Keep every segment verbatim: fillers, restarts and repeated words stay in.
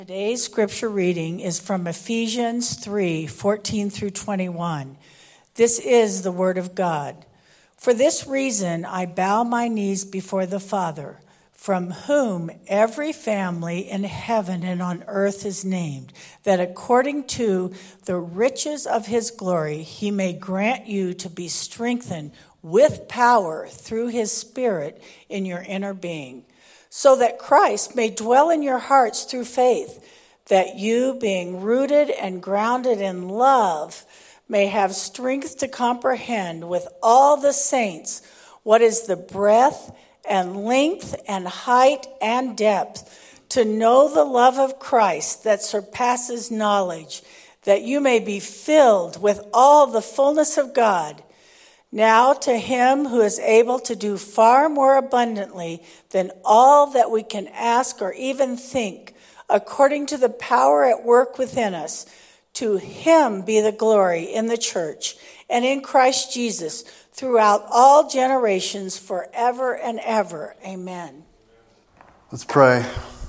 Today's scripture reading is from Ephesians three, fourteen through twenty-one. This is the word of God. For this reason I bow my knees before the Father, from whom every family in heaven and on earth is named, that according to the riches of his glory he may grant you to be strengthened with power through his Spirit in your inner being, so that Christ may dwell in your hearts through faith, that you, being rooted and grounded in love, may have strength to comprehend with all the saints what is the breadth and length and height and depth, to know the love of Christ that surpasses knowledge, that you may be filled with all the fullness of God. Now to him who is able to do far more abundantly than all that we can ask or even think, according to the power at work within us, to him be the glory in the church and in Christ Jesus throughout all generations, forever and ever. Amen. Let's pray.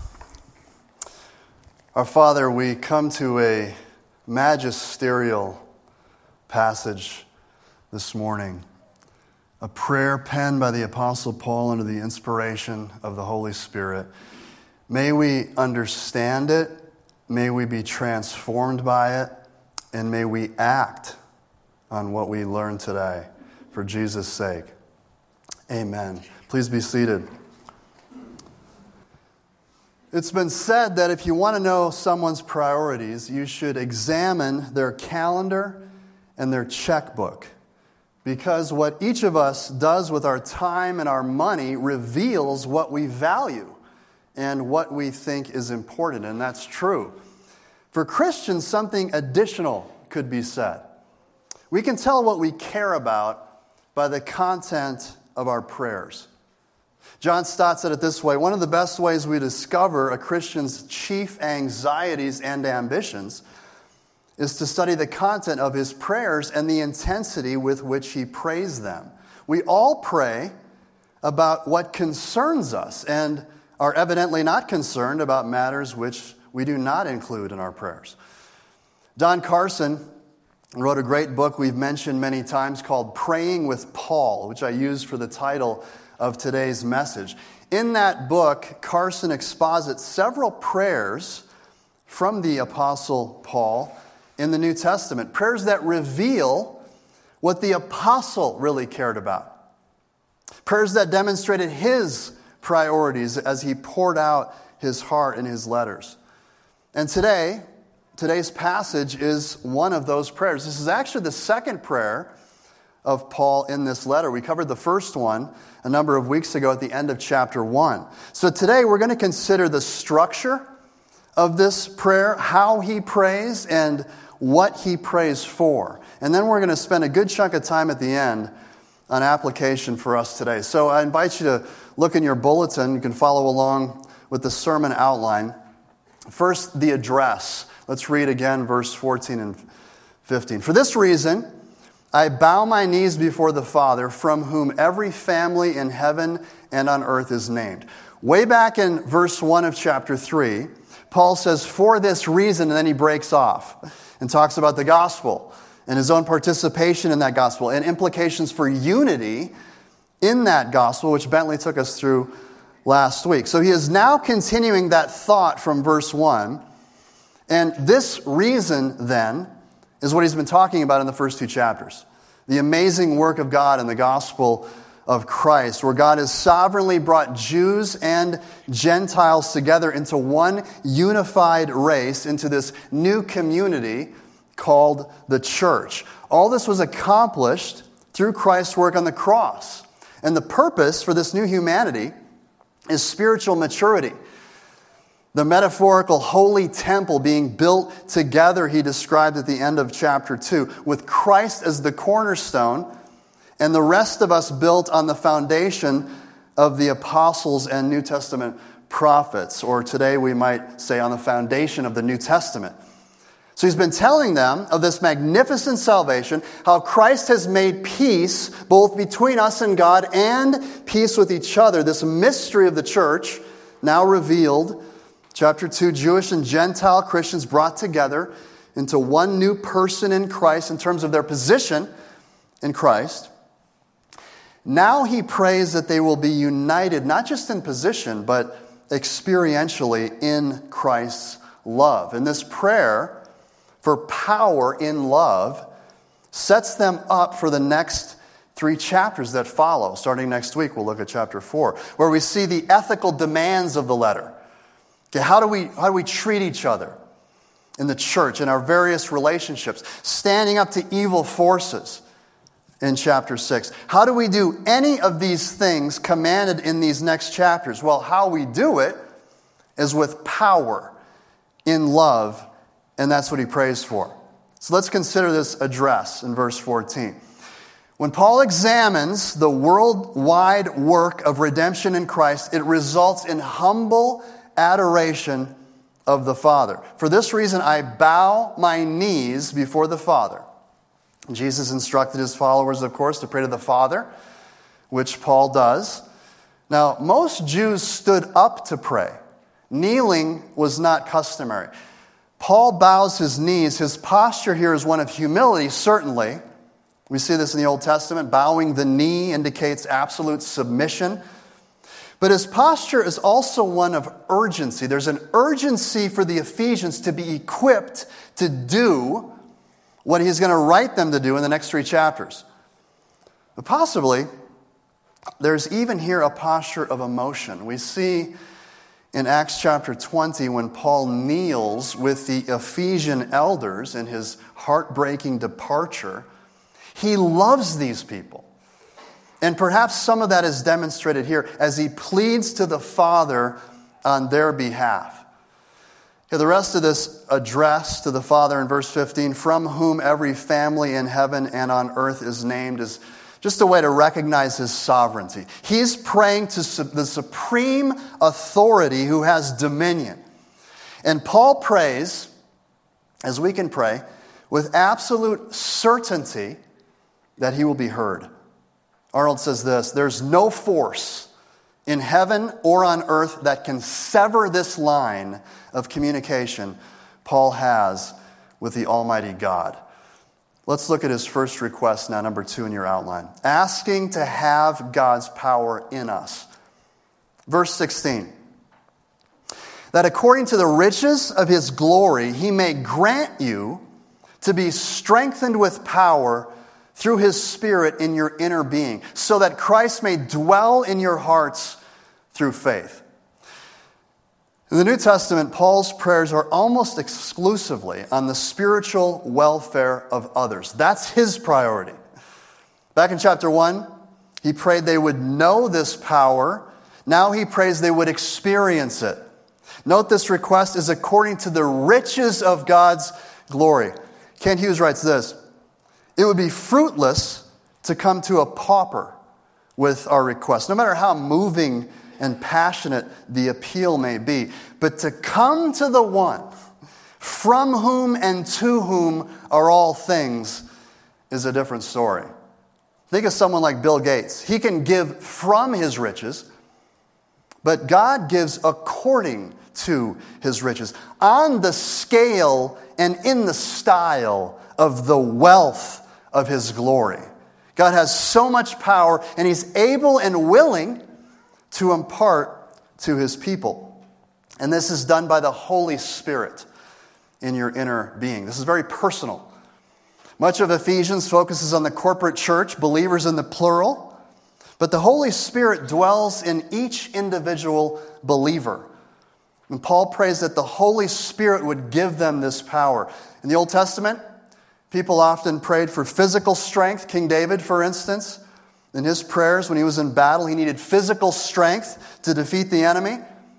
Our Father, we come to a magisterial passage this morning, a prayer penned by the Apostle Paul under the inspiration of the Holy Spirit. May we understand it, may we be transformed by it, and may we act on what we learn today for Jesus' sake. Amen. Please be seated. It's been said that if you want to know someone's priorities, you should examine their calendar and their checkbook. Because what each of us does with our time and our money reveals what we value and what we think is important, and that's true. For Christians, something additional could be said. We can tell what we care about by the content of our prayers. John Stott said it this way: one of the best ways we discover a Christian's chief anxieties and ambitions is to study the content of his prayers and the intensity with which he prays them. We all pray about what concerns us and are evidently not concerned about matters which we do not include in our prayers. Don Carson wrote a great book we've mentioned many times called Praying with Paul, which I used for the title of today's message. In that book, Carson exposits several prayers from the Apostle Paul in the New Testament, prayers that reveal what the apostle really cared about, prayers that demonstrated his priorities as he poured out his heart in his letters. And today, today's passage is one of those prayers. This is actually the second prayer of Paul in this letter. We covered the first one a number of weeks ago at the end of chapter one. So today we're going to consider the structure of this prayer, how he prays, and what he prays for. And then we're going to spend a good chunk of time at the end on application for us today. So I invite you to look in your bulletin. You can follow along with the sermon outline. First, the address. Let's read again verse fourteen and fifteen. For this reason, I bow my knees before the Father, from whom every family in heaven and on earth is named. Way back in verse one of chapter three, Paul says, for this reason, and then he breaks off and talks about the gospel and his own participation in that gospel and implications for unity in that gospel, which Bentley took us through last week. So he is now continuing that thought from verse one. And this reason, then, is what he's been talking about in the first two chapters. The amazing work of God in the gospel of Christ, where God has sovereignly brought Jews and Gentiles together into one unified race, into this new community called the church. All this was accomplished through Christ's work on the cross. And the purpose for this new humanity is spiritual maturity. The metaphorical holy temple being built together, he described at the end of chapter two, with Christ as the cornerstone, and the rest of us built on the foundation of the apostles and New Testament prophets, or today we might say on the foundation of the New Testament. So he's been telling them of this magnificent salvation, how Christ has made peace both between us and God and peace with each other, this mystery of the church now revealed Chapter two, Jewish and Gentile Christians brought together into one new person in Christ in terms of their position in Christ. Now he prays that they will be united, not just in position, but experientially in Christ's love. And this prayer for power in love sets them up for the next three chapters that follow. Starting next week, we'll look at chapter four, where we see the ethical demands of the letter. Okay, how do we, how do we treat each other in the church, in our various relationships, standing up to evil forces in chapter six? How do we do any of these things commanded in these next chapters? Well, how we do it is with power in love, and that's what he prays for. So let's consider this address in verse fourteen. When Paul examines the worldwide work of redemption in Christ, it results in humble adoration of the Father. For this reason, I bow my knees before the Father. Jesus instructed his followers, of course, to pray to the Father, which Paul does. Now, most Jews stood up to pray. Kneeling was not customary. Paul bows his knees. His posture here is one of humility, certainly. We see this in the Old Testament. Bowing the knee indicates absolute submission. But his posture is also one of urgency. There's an urgency for the Ephesians to be equipped to do what he's going to write them to do in the next three chapters. But possibly, there's even here a posture of emotion. We see in Acts chapter twenty when Paul kneels with the Ephesian elders in his heartbreaking departure. He loves these people. And perhaps some of that is demonstrated here as he pleads to the Father on their behalf. Okay, the rest of this address to the Father in verse fifteen, from whom every family in heaven and on earth is named, is just a way to recognize his sovereignty. He's praying to the supreme authority who has dominion. And Paul prays, as we can pray, with absolute certainty that he will be heard. Arnold says this, there's no force in heaven or on earth that can sever this line of communication Paul has with the Almighty God. Let's look at his first request now, number two in your outline. Asking to have God's power in us. Verse sixteen. That according to the riches of his glory, he may grant you to be strengthened with power through his Spirit in your inner being, so that Christ may dwell in your hearts through faith. In the New Testament, Paul's prayers are almost exclusively on the spiritual welfare of others. That's his priority. Back in chapter one, he prayed they would know this power. Now he prays they would experience it. Note this request is according to the riches of God's glory. Kent Hughes writes this, it would be fruitless to come to a pauper with our request, no matter how moving and passionate the appeal may be. But to come to the one from whom and to whom are all things is a different story. Think of someone like Bill Gates. He can give from his riches, but God gives according to his riches, on the scale and in the style of the wealth of his glory. God has so much power, and he's able and willing to impart to his people. And this is done by the Holy Spirit in your inner being. This is very personal. Much of Ephesians focuses on the corporate church, believers in the plural, but the Holy Spirit dwells in each individual believer. And Paul prays that the Holy Spirit would give them this power. In the Old Testament, people often prayed for physical strength. King David, for instance, in his prayers when he was in battle, he needed physical strength to defeat the enemy.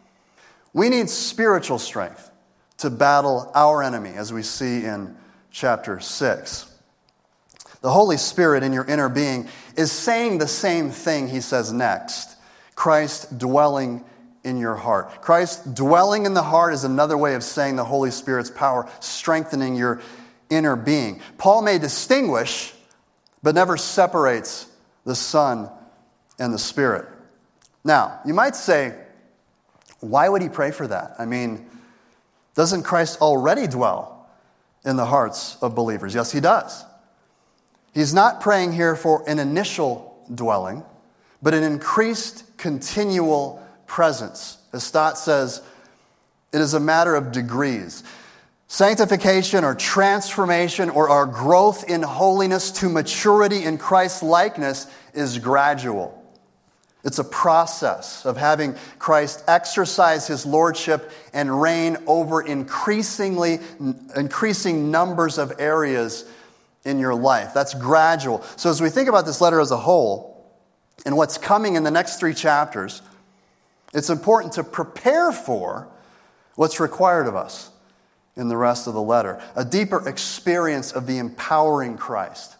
We need spiritual strength to battle our enemy, as we see in chapter six. The Holy Spirit in your inner being is saying the same thing he says next. Christ dwelling in your heart. Christ dwelling in the heart is another way of saying the Holy Spirit's power strengthening your inner being. Paul may distinguish, but never separates the Son and the Spirit. Now, you might say, Why would he pray for that? I mean, doesn't Christ already dwell in the hearts of believers? Yes, he does. He's not praying here for an initial dwelling, but an increased continual presence. As Stott says, it is a matter of degrees. Sanctification or transformation or our growth in holiness to maturity in Christ's likeness is gradual. It's a process of having Christ exercise his lordship and reign over increasingly, increasing numbers of areas in your life. That's gradual. So as we think about this letter as a whole and what's coming in the next three chapters, it's important to prepare for what's required of us in the rest of the letter. A deeper experience of the empowering Christ.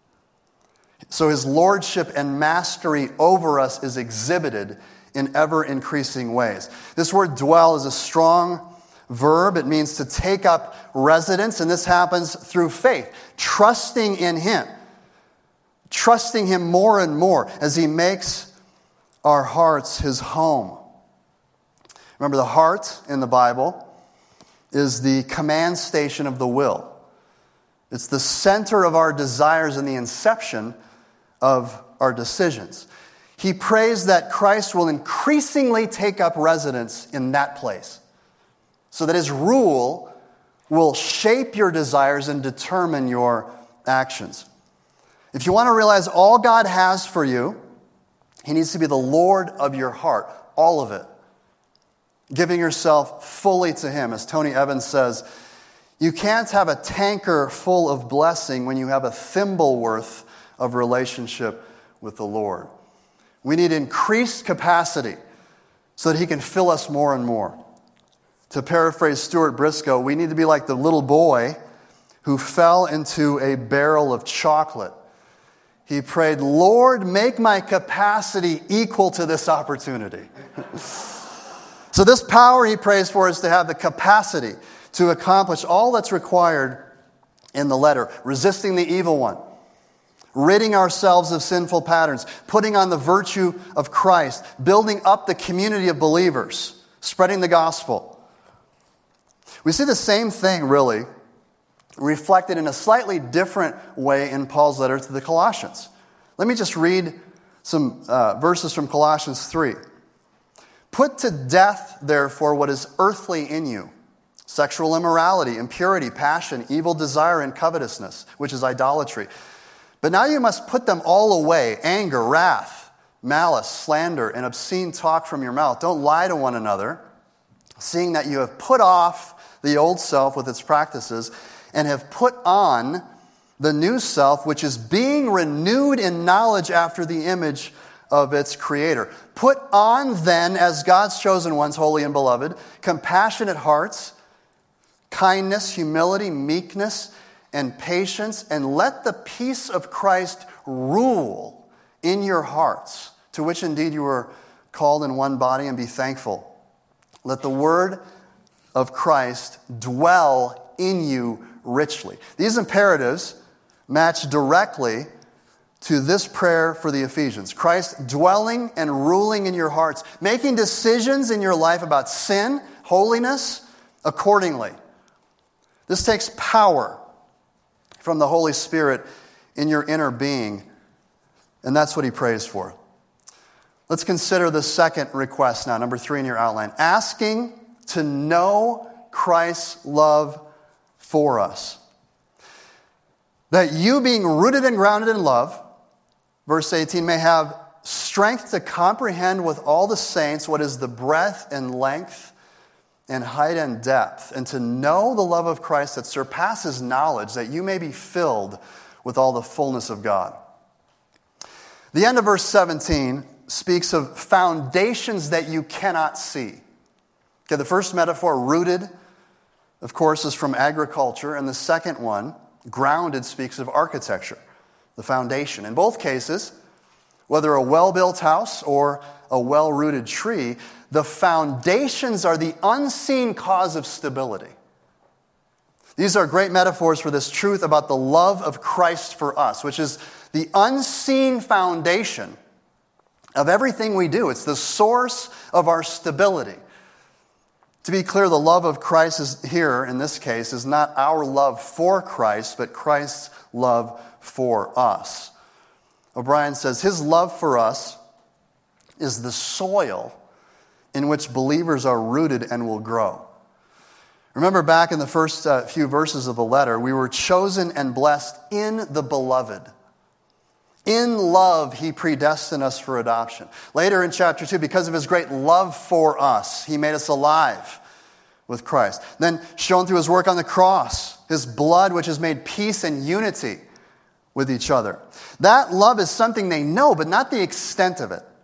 So his lordship and mastery over us is exhibited in ever-increasing ways. This word dwell is a strong verb. It means to take up residence, and this happens through faith, trusting in him, trusting him more and more as he makes our hearts his home. Remember, the heart in the Bible is the command station of the will. It's the center of our desires and the inception of our decisions. He prays that Christ will increasingly take up residence in that place, so that his rule will shape your desires and determine your actions. If you want to realize all God has for you, he needs to be the Lord of your heart, all of it. Giving yourself fully to him. As Tony Evans says, you can't have a tanker full of blessing when you have a thimble worth of relationship with the Lord. We need increased capacity so that he can fill us more and more. To paraphrase Stuart Briscoe, we need to be like the little boy who fell into a barrel of chocolate. He prayed, Lord, make my capacity equal to this opportunity. So this power he prays for is to have the capacity to accomplish all that's required in the letter. Resisting the evil one. Ridding ourselves of sinful patterns. Putting on the virtue of Christ. Building up the community of believers. Spreading the gospel. We see the same thing, really, reflected in a slightly different way in Paul's letter to the Colossians. Let me just read some uh, verses from Colossians three. Put to death, therefore, what is earthly in you. Sexual immorality, impurity, passion, evil desire, and covetousness, which is idolatry. But now you must put them all away. Anger, wrath, malice, slander, and obscene talk from your mouth. Don't lie to one another, seeing that you have put off the old self with its practices and have put on the new self, which is being renewed in knowledge after the image of its creator. Put on then, as God's chosen ones, holy and beloved, compassionate hearts, kindness, humility, meekness, and patience, and let the peace of Christ rule in your hearts, to which indeed you were called in one body, and be thankful. Let the word of Christ dwell in you richly. These imperatives match directly to this prayer for the Ephesians. Christ dwelling and ruling in your hearts, making decisions in your life about sin, holiness, accordingly. This takes power from the Holy Spirit in your inner being, and that's what he prays for. Let's consider the second request now, number three in your outline. Asking to know Christ's love for us. That you, being rooted and grounded in love, verse eighteen, may have strength to comprehend with all the saints what is the breadth and length and height and depth, and to know the love of Christ that surpasses knowledge, that you may be filled with all the fullness of God. The end of verse seventeen speaks of foundations that you cannot see. Okay, the first metaphor, rooted, of course, is from agriculture, and the second one, grounded, speaks of architecture, the foundation. In both cases, whether a well-built house or a well-rooted tree, the foundations are the unseen cause of stability. These are great metaphors for this truth about the love of Christ for us, which is the unseen foundation of everything we do. It's the source of our stability. To be clear, the love of Christ is here, in this case, is not our love for Christ, but Christ's love for us. O'Brien says his love for us is the soil in which believers are rooted and will grow. Remember back in the first uh, few verses of the letter, we were chosen and blessed in the beloved. In love, he predestined us for adoption. Later in chapter two, because of his great love for us, he made us alive with Christ. Then shown through his work on the cross, his blood which has made peace and unity with each other. That love is something they know, but not the extent of it.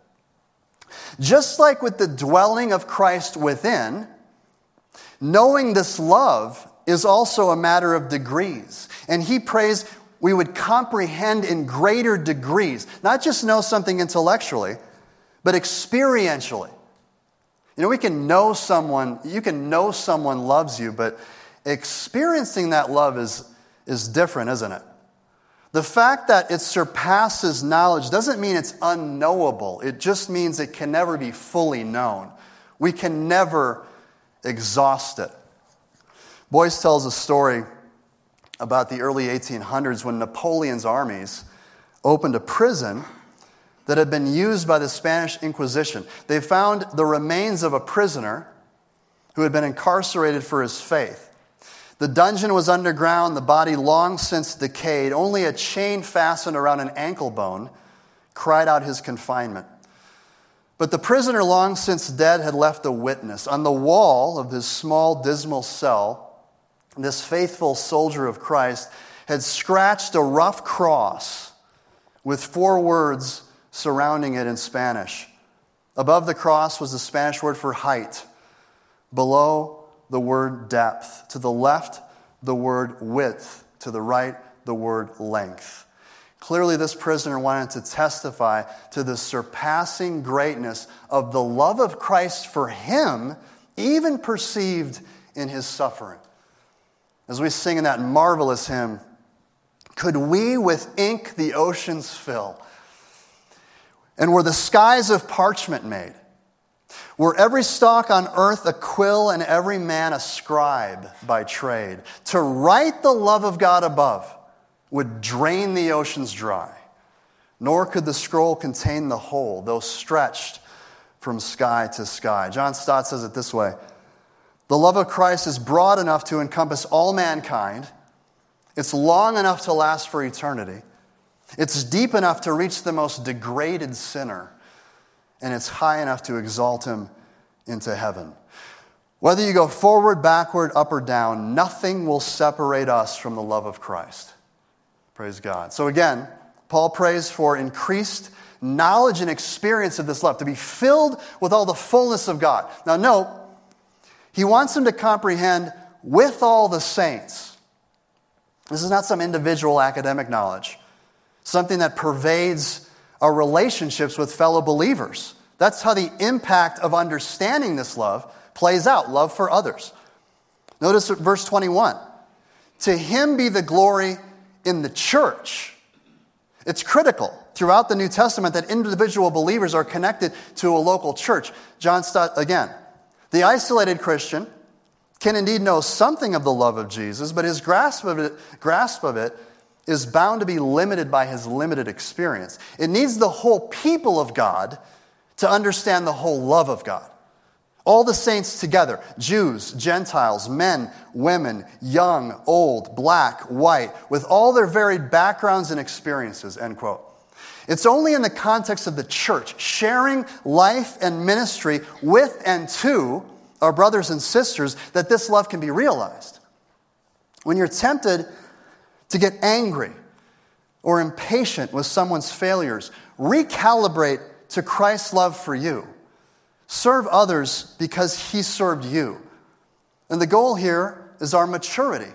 Just like with the dwelling of Christ within, knowing this love is also a matter of degrees. And he prays we would comprehend in greater degrees, not just know something intellectually, but experientially. You know, we can know someone, you can know someone loves you, but experiencing that love is, is different, isn't it? The fact that it surpasses knowledge doesn't mean it's unknowable. It just means it can never be fully known. We can never exhaust it. Boyce tells a story about the early eighteen hundreds when Napoleon's armies opened a prison that had been used by the Spanish Inquisition. They found the remains of a prisoner who had been incarcerated for his faith. The dungeon was underground, the body long since decayed. Only a chain fastened around an ankle bone cried out his confinement. But the prisoner long since dead had left a witness. On the wall of his small, dismal cell, this faithful soldier of Christ had scratched a rough cross with four words surrounding it in Spanish. Above the cross was the Spanish word for height. Below, the word depth. To the left, the word width. To the right, the word length. Clearly, this prisoner wanted to testify to the surpassing greatness of the love of Christ for him, even perceived in his suffering. As we sing in that marvelous hymn, could we with ink the oceans fill? And were the skies of parchment made? Were every stalk on earth a quill and every man a scribe by trade? To write the love of God above would drain the oceans dry, nor could the scroll contain the whole, though stretched from sky to sky. John Stott says it this way: the love of Christ is broad enough to encompass all mankind. It's long enough to last for eternity. It's deep enough to reach the most degraded sinner. And it's high enough to exalt him into heaven. Whether you go forward, backward, up, or down, nothing will separate us from the love of Christ. Praise God. So again, Paul prays for increased knowledge and experience of this love, to be filled with all the fullness of God. Now note, he wants them to comprehend with all the saints. This is not some individual academic knowledge, something that pervades our relationships with fellow believers. That's how the impact of understanding this love plays out, love for others. Notice verse twenty-one. To him be the glory in the church. It's critical throughout the New Testament that individual believers are connected to a local church. John Stott, again, the isolated Christian can indeed know something of the love of Jesus, but his grasp of it, grasp of it is bound to be limited by his limited experience. It needs the whole people of God to understand the whole love of God. All the saints together, Jews, Gentiles, men, women, young, old, black, white, with all their varied backgrounds and experiences, end quote. It's only in the context of the church, sharing life and ministry with and to our brothers and sisters, that this love can be realized. When you're tempted to get angry or impatient with someone's failures, recalibrate to Christ's love for you. Serve others because he served you. And the goal here is our maturity.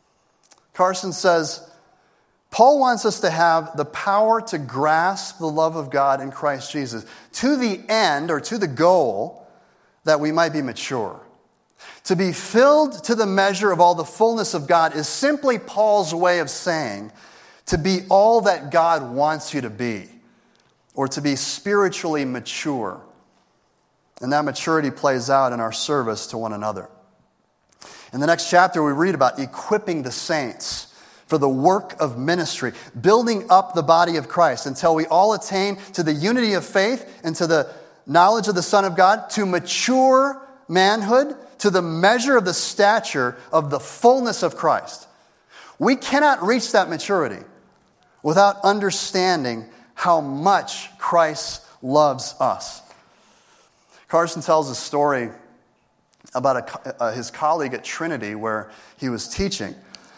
Carson says, Paul wants us to have the power to grasp the love of God in Christ Jesus to the end, or to the goal, that we might be mature. To be filled to the measure of all the fullness of God is simply Paul's way of saying to be all that God wants you to be, or to be spiritually mature. And that maturity plays out in our service to one another. In the next chapter, we read about equipping the saints for the work of ministry, building up the body of Christ until we all attain to the unity of faith and to the knowledge of the Son of God, to mature manhood, to the measure of the stature of the fullness of Christ. We cannot reach that maturity without understanding how much Christ loves us. Carson tells a story about a, uh, his colleague at Trinity where he was teaching.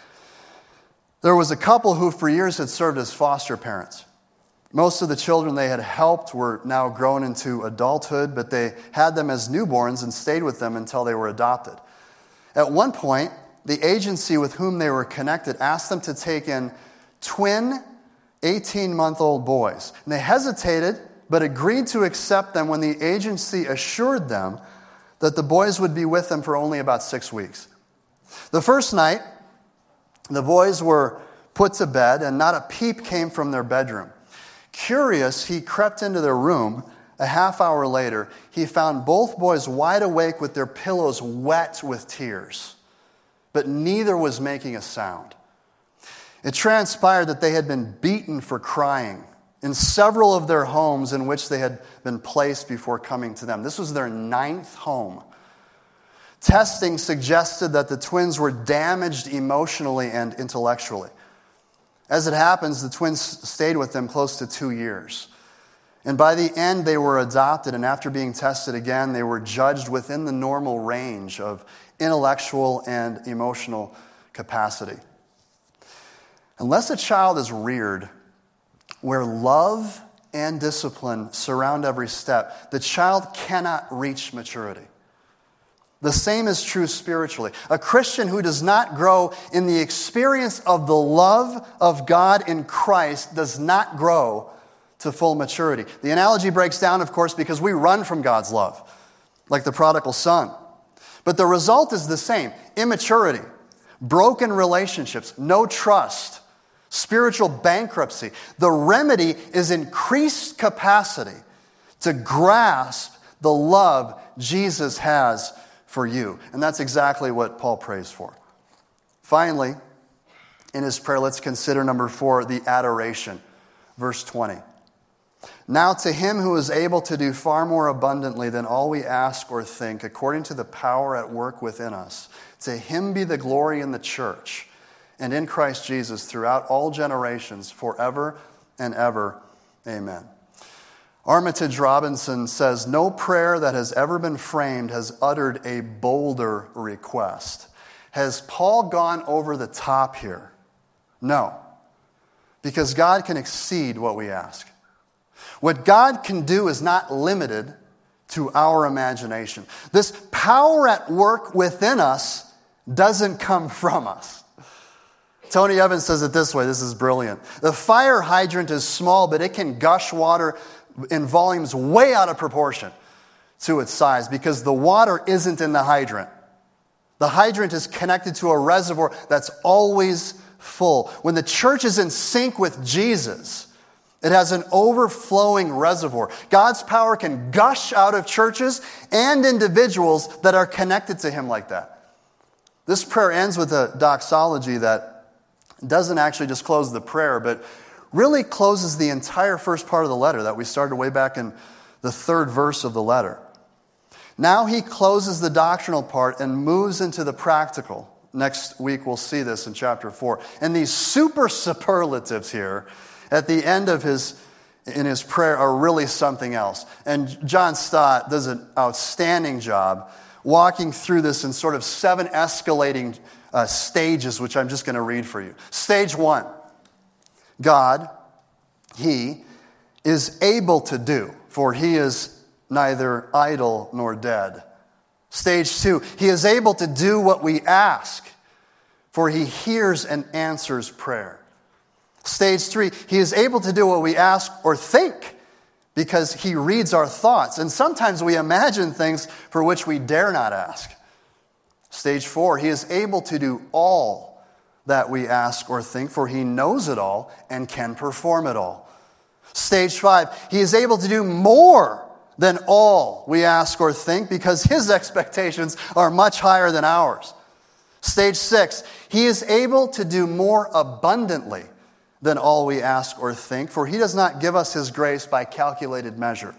There was a couple who for years had served as foster parents. Most of the children they had helped were now grown into adulthood, but they had them as newborns and stayed with them until they were adopted. At one point, the agency with whom they were connected asked them to take in twin eighteen-month-old boys. And they hesitated, but agreed to accept them when the agency assured them that the boys would be with them for only about six weeks. The first night, the boys were put to bed, and not a peep came from their bedroom. Curious, he crept into their room. A half hour later, he found both boys wide awake with their pillows wet with tears, but neither was making a sound. It transpired that they had been beaten for crying in several of their homes in which they had been placed before coming to them. This was their ninth home. Testing suggested that the twins were damaged emotionally and intellectually. As it happens, the twins stayed with them close to two years. And by the end, they were adopted, and after being tested again, they were judged within the normal range of intellectual and emotional capacity. Unless a child is reared where love and discipline surround every step, the child cannot reach maturity. The same is true spiritually. A Christian who does not grow in the experience of the love of God in Christ does not grow to full maturity. The analogy breaks down, of course, because we run from God's love, like the prodigal son. But the result is the same: immaturity, broken relationships, no trust, spiritual bankruptcy. The remedy is increased capacity to grasp the love Jesus has for you. And that's exactly what Paul prays for. Finally, in his prayer, let's consider number four, the adoration. Verse twenty. Now to him who is able to do far more abundantly than all we ask or think, according to the power at work within us, to him be the glory in the church and in Christ Jesus throughout all generations, forever and ever. Amen. Armitage Robinson says, no prayer that has ever been framed has uttered a bolder request. Has Paul gone over the top here? No, because God can exceed what we ask. What God can do is not limited to our imagination. This power at work within us doesn't come from us. Tony Evans says it this way, this is brilliant. The fire hydrant is small, but it can gush water in volumes way out of proportion to its size because the water isn't in the hydrant. The hydrant is connected to a reservoir that's always full. When the church is in sync with Jesus, it has an overflowing reservoir. God's power can gush out of churches and individuals that are connected to him like that. This prayer ends with a doxology that doesn't actually just close the prayer, but really closes the entire first part of the letter that we started way back in the third verse of the letter. Now he closes the doctrinal part and moves into the practical. Next week we'll see this in chapter four. And these super superlatives here at the end of his in his prayer are really something else. And John Stott does an outstanding job walking through this in sort of seven escalating uh, stages, which I'm just going to read for you. Stage one. God, he, is able to do, for he is neither idle nor dead. Stage two, he is able to do what we ask, for he hears and answers prayer. Stage three, he is able to do what we ask or think, because he reads our thoughts. And sometimes we imagine things for which we dare not ask. Stage four, he is able to do all that we ask or think, for he knows it all and can perform it all. Stage five, he is able to do more than all we ask or think, because his expectations are much higher than ours. Stage six, he is able to do more abundantly than all we ask or think, for he does not give us his grace by calculated measure.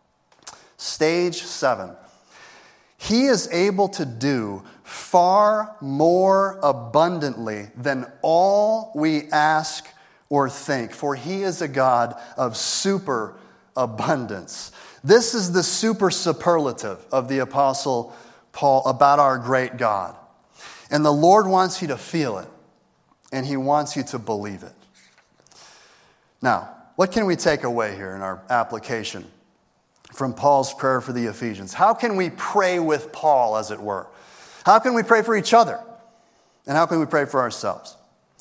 Stage seven, he is able to do far more abundantly than all we ask or think, for he is a God of super abundance. This is the super superlative of the Apostle Paul about our great God. And the Lord wants you to feel it, and he wants you to believe it. Now, what can we take away here in our application from Paul's prayer for the Ephesians? How can we pray with Paul, as it were? How can we pray for each other? And how can we pray for ourselves?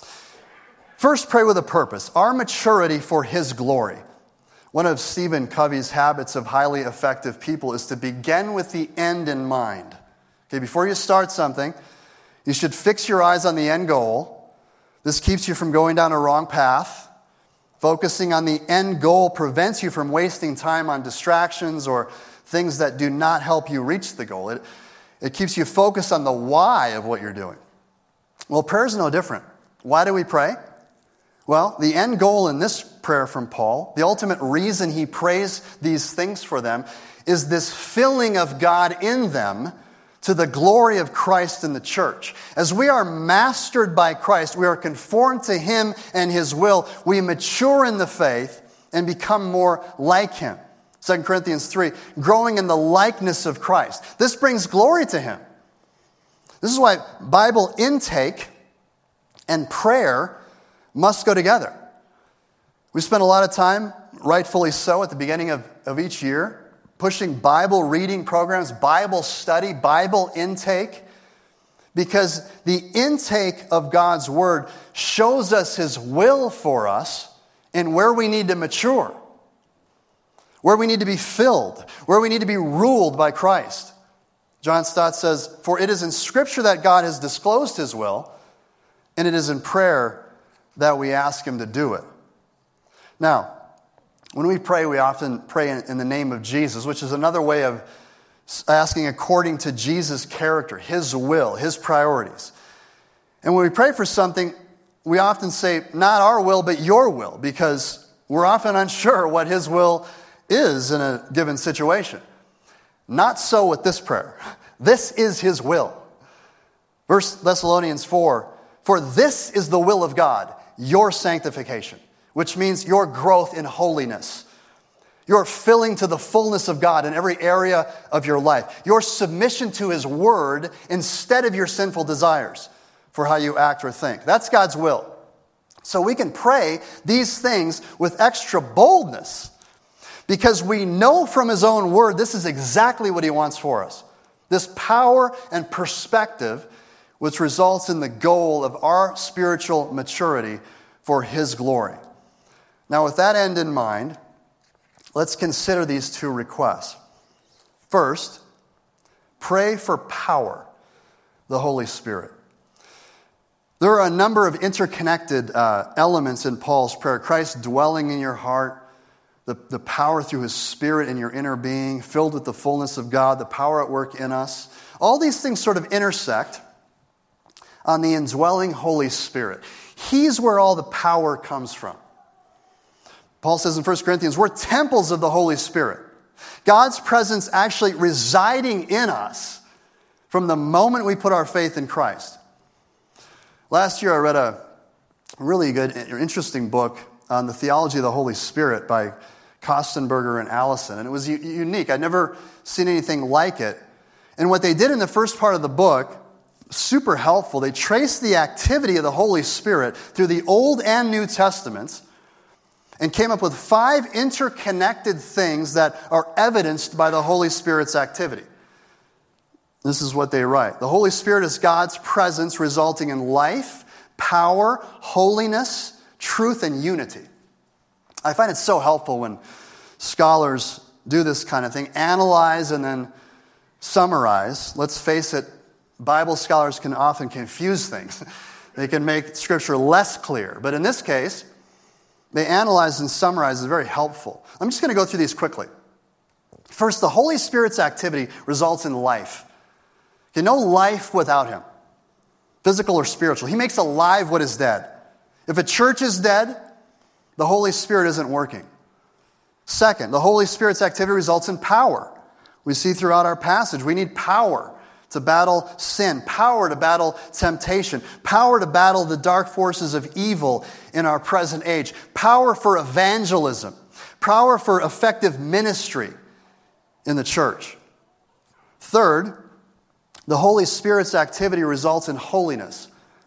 First, pray with a purpose, our maturity for his glory. One of Stephen Covey's habits of highly effective people is to begin with the end in mind. Okay, before you start something, you should fix your eyes on the end goal. This keeps you from going down a wrong path. Focusing on the end goal prevents you from wasting time on distractions or things that do not help you reach the goal. It, it keeps you focused on the why of what you're doing. Well, prayer is no different. Why do we pray? Well, the end goal in this prayer from Paul, the ultimate reason he prays these things for them, is this filling of God in them to the glory of Christ in the church. As we are mastered by Christ, we are conformed to him and his will, we mature in the faith and become more like him. Second Corinthians three, growing in the likeness of Christ. This brings glory to him. This is why Bible intake and prayer must go together. We spend a lot of time, rightfully so, at the beginning of, of each year, pushing Bible reading programs, Bible study, Bible intake, because the intake of God's Word shows us his will for us and where we need to mature, where we need to be filled, where we need to be ruled by Christ. John Stott says, "For it is in Scripture that God has disclosed his will, and it is in prayer that we ask him to do it." Now, when we pray, we often pray in the name of Jesus, which is another way of asking according to Jesus' character, his will, his priorities. And when we pray for something, we often say, not our will, but your will, because we're often unsure what his will is in a given situation. Not so with this prayer. This is his will. First Thessalonians four, "For this is the will of God, your sanctification," which means your growth in holiness, your filling to the fullness of God in every area of your life, your submission to his word instead of your sinful desires for how you act or think. That's God's will. So we can pray these things with extra boldness because we know from his own word this is exactly what he wants for us. This power and perspective which results in the goal of our spiritual maturity for his glory. Now, with that end in mind, let's consider these two requests. First, pray for power, the Holy Spirit. There are a number of interconnected uh, elements in Paul's prayer. Christ dwelling in your heart, the, the power through his Spirit in your inner being, filled with the fullness of God, the power at work in us. All these things sort of intersect on the indwelling Holy Spirit. He's where all the power comes from. Paul says in First Corinthians, we're temples of the Holy Spirit. God's presence actually residing in us from the moment we put our faith in Christ. Last year I read a really good, interesting book on the theology of the Holy Spirit by Kostenberger and Allison. And it was u- unique. I'd never seen anything like it. And what they did in the first part of the book, super helpful, they traced the activity of the Holy Spirit through the Old and New Testaments and came up with five interconnected things that are evidenced by the Holy Spirit's activity. This is what they write. The Holy Spirit is God's presence resulting in life, power, holiness, truth, and unity. I find it so helpful when scholars do this kind of thing, analyze and then summarize. Let's face it, Bible scholars can often confuse things. They can make Scripture less clear. But in this case, they analyze and summarize is very helpful. I'm just going to go through these quickly. First, the Holy Spirit's activity results in life. Okay, no life without him, physical or spiritual. He makes alive what is dead. If a church is dead, the Holy Spirit isn't working. Second, the Holy Spirit's activity results in power. We see throughout our passage, we need power to battle sin, power to battle temptation, power to battle the dark forces of evil in our present age, power for evangelism, power for effective ministry in the church. Third, the Holy Spirit's activity results in holiness,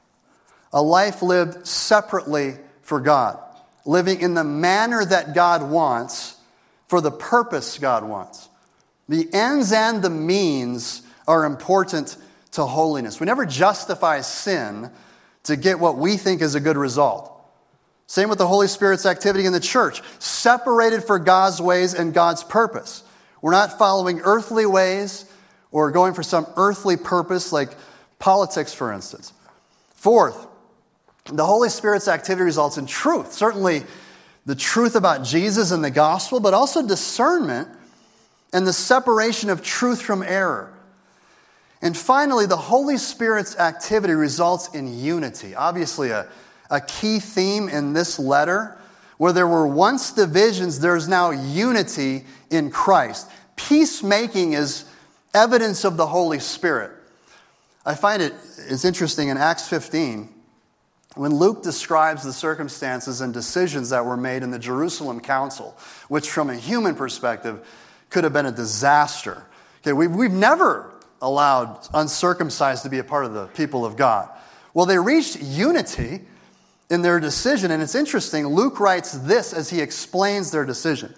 a life lived separately for God, living in the manner that God wants for the purpose God wants. The ends and the means are important to holiness. We never justify sin to get what we think is a good result. Same with the Holy Spirit's activity in the church, separated for God's ways and God's purpose. We're not following earthly ways or going for some earthly purpose like politics, for instance. Fourth, the Holy Spirit's activity results in truth. Certainly the truth about Jesus and the gospel, but also discernment and the separation of truth from error. And finally, the Holy Spirit's activity results in unity. Obviously, a, a key theme in this letter. Where there were once divisions, there's now unity in Christ. Peacemaking is evidence of the Holy Spirit. I find it is interesting in Acts fifteen, when Luke describes the circumstances and decisions that were made in the Jerusalem Council, which from a human perspective could have been a disaster. Okay, we've, we've never allowed uncircumcised to be a part of the people of God. Well, they reached unity in their decision, and it's interesting. Luke writes this as he explains their decision.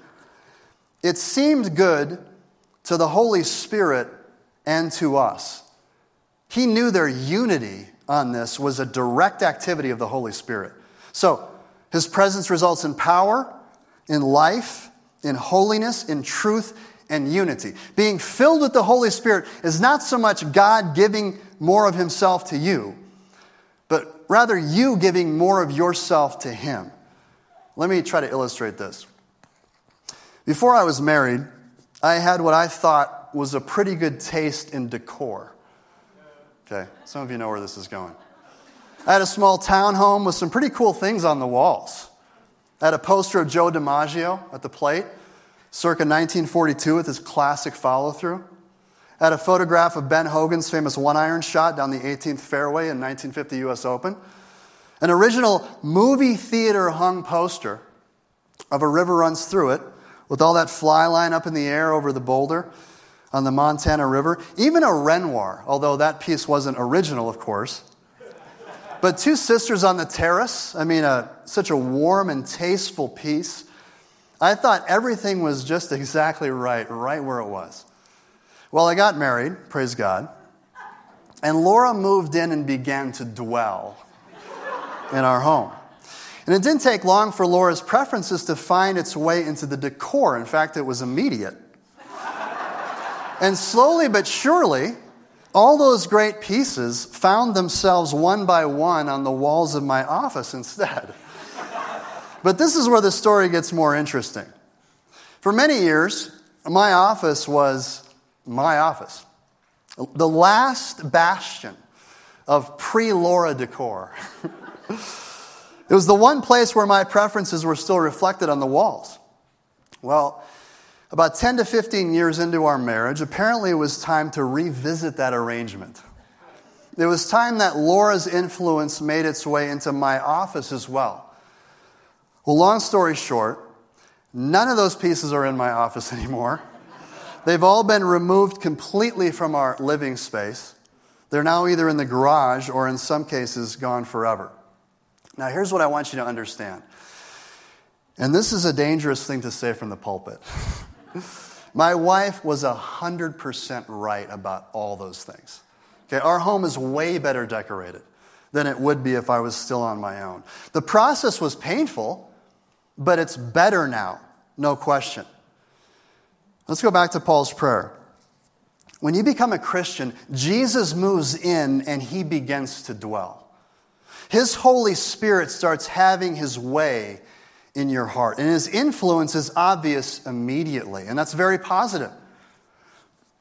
It seemed good to the Holy Spirit and to us. He knew their unity on this was a direct activity of the Holy Spirit. So, his presence results in power, in life, in holiness, in truth, and unity. Being filled with the Holy Spirit is not so much God giving more of himself to you, but rather you giving more of yourself to him. Let me try to illustrate this. Before I was married, I had what I thought was a pretty good taste in decor. Okay, some of you know where this is going. I had a small townhome with some pretty cool things on the walls. I had a poster of Joe DiMaggio at the plate, circa nineteen forty-two with his classic follow-through. I had a photograph of Ben Hogan's famous one-iron shot down the eighteenth fairway in nineteen fifty U S Open. An original movie theater hung poster of a river runs through it with all that fly line up in the air over the boulder on the Montana River. Even a Renoir, although that piece wasn't original, of course. But Two Sisters on the Terrace, I mean, a, such a warm and tasteful piece. I thought everything was just exactly right, right where it was. Well, I got married, praise God, and Laura moved in and began to dwell in our home. And it didn't take long for Laura's preferences to find its way into the decor. In fact, it was immediate. And slowly but surely, all those great pieces found themselves one by one on the walls of my office instead. But this is where the story gets more interesting. For many years, my office was my office. The last bastion of pre-Laura decor. It was the one place where my preferences were still reflected on the walls. Well, about ten to fifteen years into our marriage, apparently it was time to revisit that arrangement. It was time that Laura's influence made its way into my office as well. Well, long story short, none of those pieces are in my office anymore. They've all been removed completely from our living space. They're now either in the garage or in some cases gone forever. Now, here's what I want you to understand. And this is a dangerous thing to say from the pulpit. My wife was one hundred percent right about all those things. Okay, our home is way better decorated than it would be if I was still on my own. The process was painful, but it's better now, no question. Let's go back to Paul's prayer. When you become a Christian, Jesus moves in and he begins to dwell. His Holy Spirit starts having his way in your heart. And his influence is obvious immediately. And that's very positive.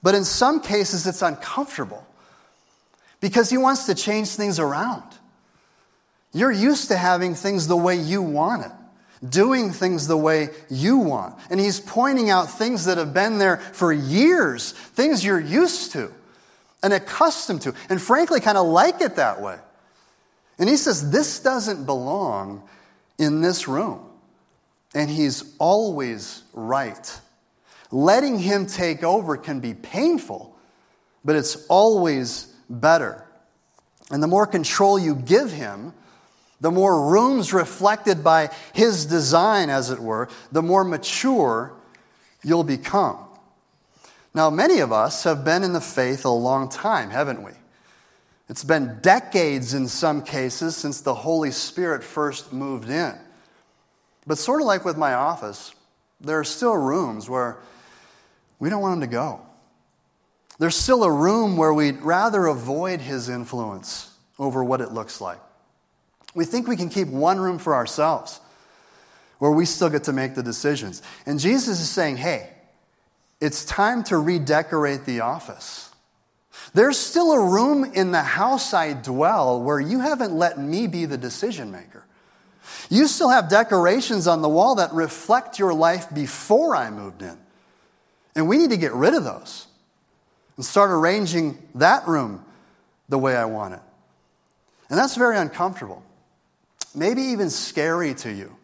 But in some cases, it's uncomfortable because he wants to change things around. You're used to having things the way you want it, doing things the way you want. And he's pointing out things that have been there for years, things you're used to and accustomed to, and frankly kind of like it that way. And he says, this doesn't belong in this room. And he's always right. Letting him take over can be painful, but it's always better. And the more control you give him, the more rooms reflected by his design, as it were, the more mature you'll become. Now, many of us have been in the faith a long time, haven't we? It's been decades in some cases since the Holy Spirit first moved in. But sort of like with my office, there are still rooms where we don't want him to go. There's still a room where we'd rather avoid his influence over what it looks like. We think we can keep one room for ourselves where we still get to make the decisions. And Jesus is saying, hey, it's time to redecorate the office. There's still a room in the house I dwell where you haven't let me be the decision maker. You still have decorations on the wall that reflect your life before I moved in. And we need to get rid of those and start arranging that room the way I want it. And that's very uncomfortable. Maybe even scary to you.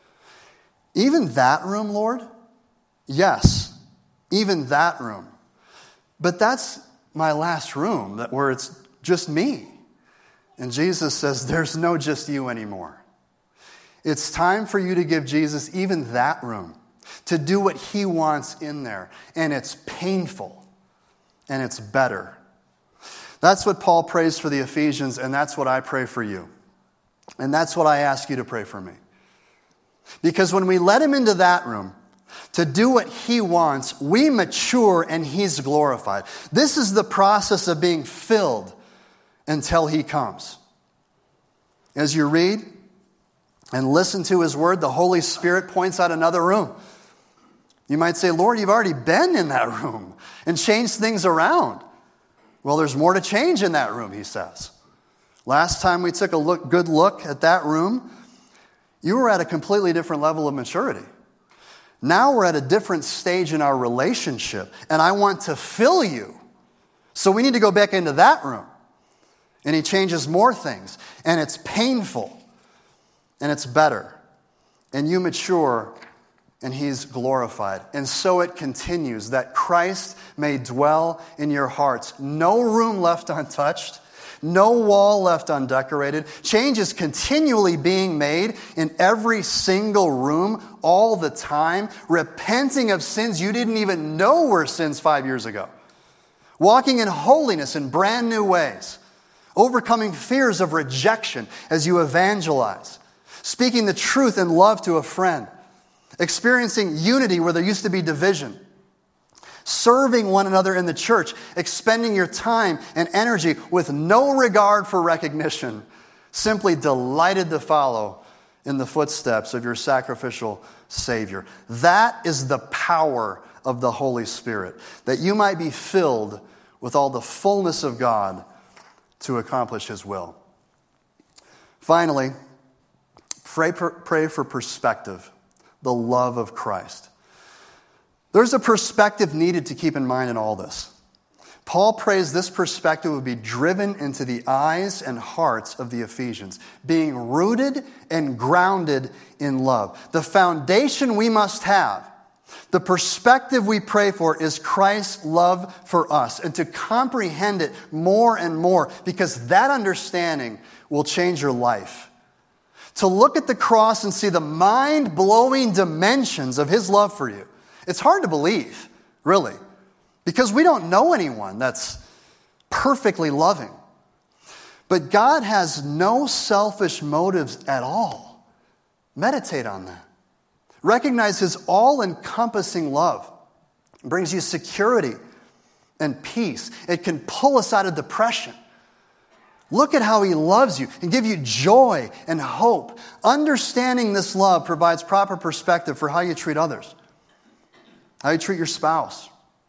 Even that room, Lord? Yes, even that room. But that's my last room, that where it's just me. And Jesus says, there's no just you anymore. It's time for you to give Jesus even that room, to do what he wants in there. And it's painful, and it's better. That's what Paul prays for the Ephesians, and that's what I pray for you. And that's what I ask you to pray for me. Because when we let him into that room to do what he wants, we mature and he's glorified. This is the process of being filled until he comes. As you read and listen to his word, the Holy Spirit points out another room. You might say, Lord, you've already been in that room and changed things around. Well, there's more to change in that room, he says. Last time we took a look, good look at that room, you were at a completely different level of maturity. Now we're at a different stage in our relationship, and I want to fill you. So we need to go back into that room. And he changes more things, and it's painful, and it's better. And you mature, and he's glorified. And so it continues, that Christ may dwell in your hearts. No room left untouched. No wall left undecorated. Change is continually being made in every single room, all the time. Repenting of sins you didn't even know were sins five years ago. Walking in holiness in brand new ways. Overcoming fears of rejection as you evangelize. Speaking the truth in love to a friend. Experiencing unity where there used to be division. Serving one another in the church, expending your time and energy with no regard for recognition, simply delighted to follow in the footsteps of your sacrificial Savior. That is the power of the Holy Spirit, that you might be filled with all the fullness of God to accomplish his will. Finally, pray, pray for perspective, the love of Christ. There's a perspective needed to keep in mind in all this. Paul prays this perspective would be driven into the eyes and hearts of the Ephesians, being rooted and grounded in love. The foundation we must have, the perspective we pray for, is Christ's love for us, and to comprehend it more and more, because that understanding will change your life. To look at the cross and see the mind-blowing dimensions of his love for you. It's hard to believe, really, because we don't know anyone that's perfectly loving. But God has no selfish motives at all. Meditate on that. Recognize his all-encompassing love. It brings you security and peace. It can pull us out of depression. Look at how he loves you and give you joy and hope. Understanding this love provides proper perspective for how you treat others. How you treat your spouse,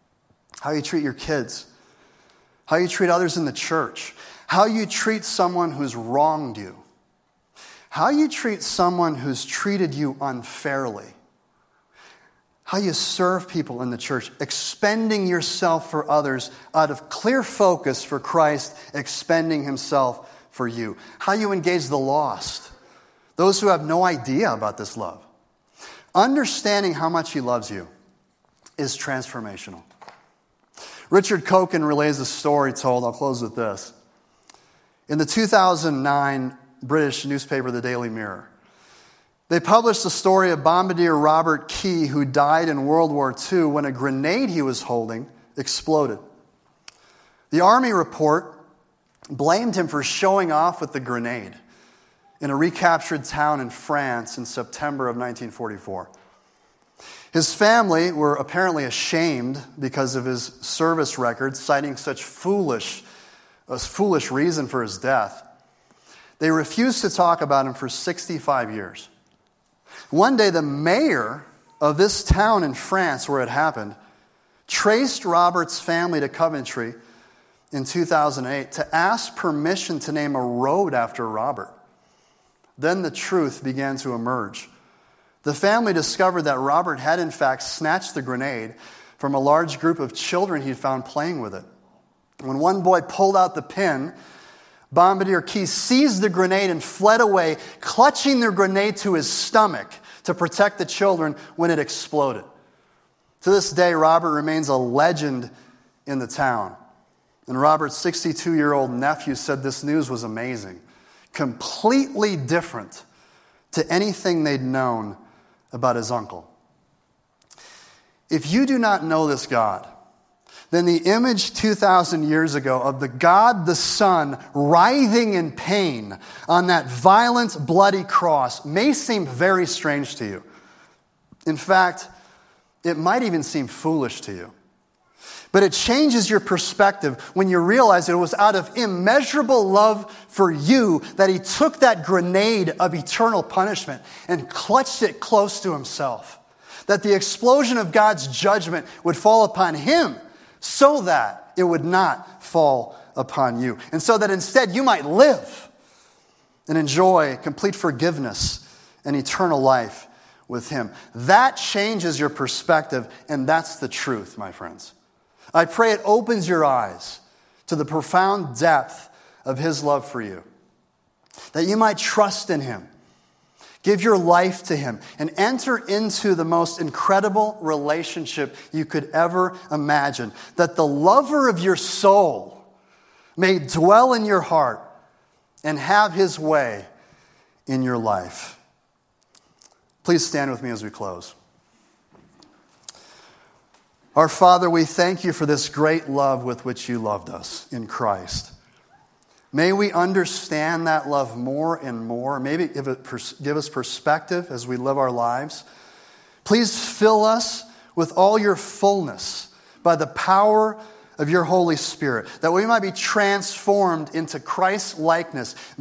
how you treat your kids, how you treat others in the church, how you treat someone who's wronged you, how you treat someone who's treated you unfairly, how you serve people in the church, expending yourself for others out of clear focus for Christ, expending himself for you, how you engage the lost, those who have no idea about this love. Understanding how much he loves you is transformational. Richard Coken relays a story told, I'll close with this. In the two thousand nine British newspaper, The Daily Mirror, they published the story of Bombardier Robert Key, who died in World War Two when a grenade he was holding exploded. The Army report blamed him for showing off with the grenade in a recaptured town in France in September of nineteen forty-four. His family were apparently ashamed because of his service record, citing such foolish, a foolish reason for his death. They refused to talk about him for sixty-five years. One day, the mayor of this town in France where it happened traced Robert's family to Coventry in two thousand eight to ask permission to name a road after Robert. Then the truth began to emerge. The family discovered that Robert had in fact snatched the grenade from a large group of children he'd found playing with it. When one boy pulled out the pin, Bombardier Key seized the grenade and fled away, clutching the grenade to his stomach to protect the children when it exploded. To this day, Robert remains a legend in the town. And Robert's sixty-two-year-old nephew said this news was amazing, completely different to anything they'd known about his uncle. If you do not know this God, then the image two thousand years ago of the God the Son writhing in pain on that violent, bloody cross may seem very strange to you. In fact, it might even seem foolish to you. But it changes your perspective when you realize that it was out of immeasurable love for you that he took that grenade of eternal punishment and clutched it close to himself. That the explosion of God's judgment would fall upon him so that it would not fall upon you. And so that instead you might live and enjoy complete forgiveness and eternal life with him. That changes your perspective, and that's the truth, my friends. I pray it opens your eyes to the profound depth of his love for you, that you might trust in him, give your life to him, and enter into the most incredible relationship you could ever imagine, that the lover of your soul may dwell in your heart and have his way in your life. Please stand with me as we close. Our Father, we thank you for this great love with which you loved us in Christ. May we understand that love more and more. Maybe give, it, give us perspective as we live our lives. Please fill us with all your fullness by the power of your Holy Spirit, that we might be transformed into Christ's likeness,